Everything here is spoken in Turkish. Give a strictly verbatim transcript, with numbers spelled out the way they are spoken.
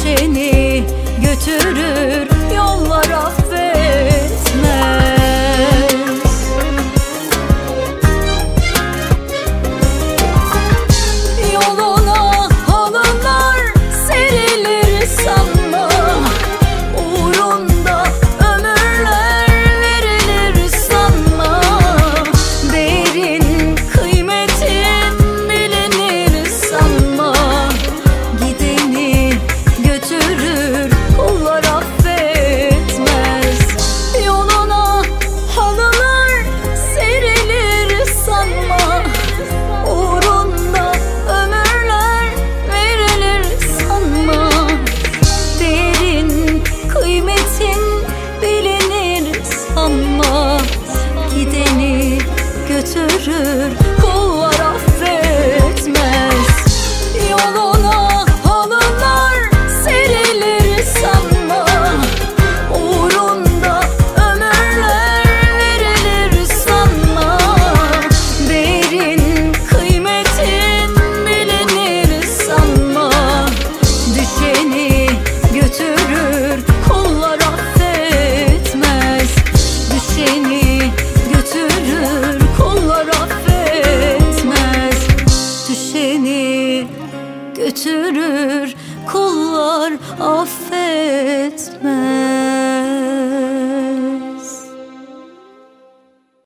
Düşeni götürür, yollar affetmez. Yoluna halılar serilir sanma, uğrunda ömürler verilir sanma. Değerin, kıymetin bilinir sanma. Gideni götürür, kullar affetmez. Yoluna halılar serilir sanma, uğrunda ömürler verilir sanma. Değerin, kıymetin bilinir sanma. Gideni götürür, kullar affetmez. Yoluna halılar serilir sanma, uğrunda ömürler verilir sanma. Değerin, kıymetin bilinir sanma. Düşeni götürür, kullar affetmez. Düşeni götürür, kullar affetmez. Düşeni götürür, kullar affetmez.